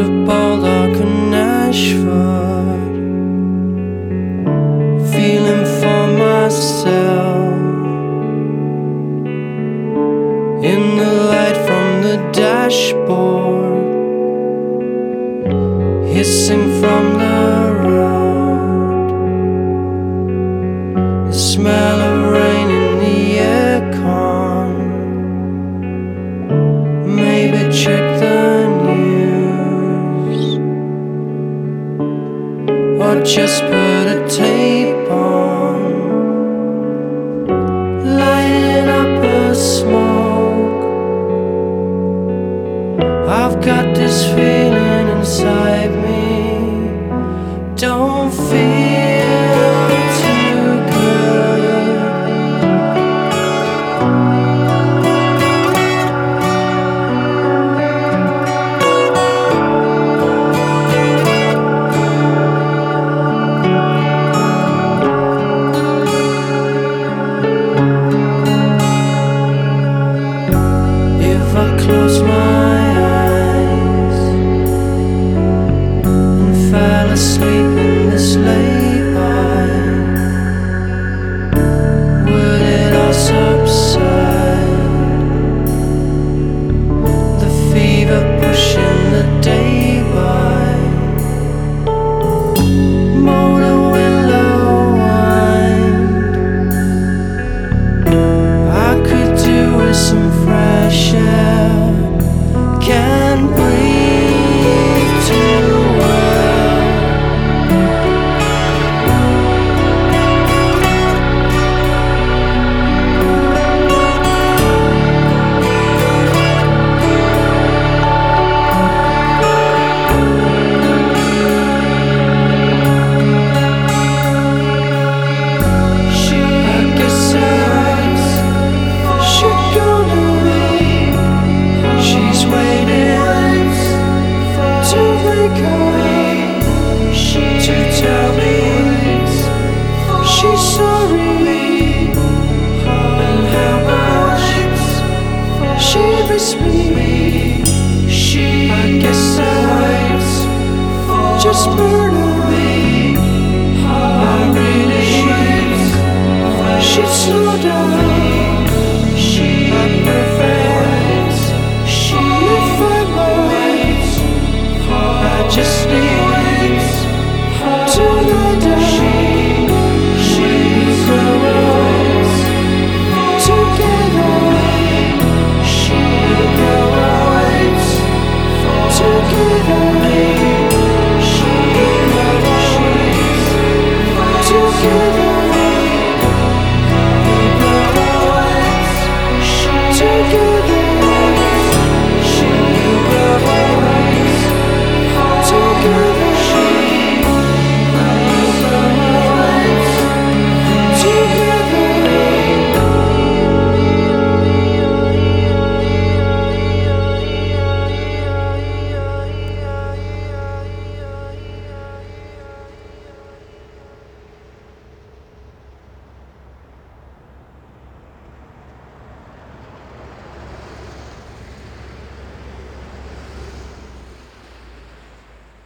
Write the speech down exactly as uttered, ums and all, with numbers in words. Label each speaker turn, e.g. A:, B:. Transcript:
A: of Baldock and Ashford, feeling for myself in the light from the dashboard, hissing from the road, the smell of rain in the aircon. Maybe check the news, or just put a tape on, lighting up a smoke. I've got this feeling inside me, don't feel too good. If I close my eyes and fell asleep in this lay-by, would it all subside? The fever pushing the day by, motor window wind. I could do with some fresh air, can't breathe too well. She, I guess it's, she gonna leave. She's waiting to wake up, to tell me she's sorry, and how much she missed me. She, I guess it's just murder me. I really wish she'd slow down. I'm perfect, if I'm right, I just need to lie down. We grow up together, we grow up together.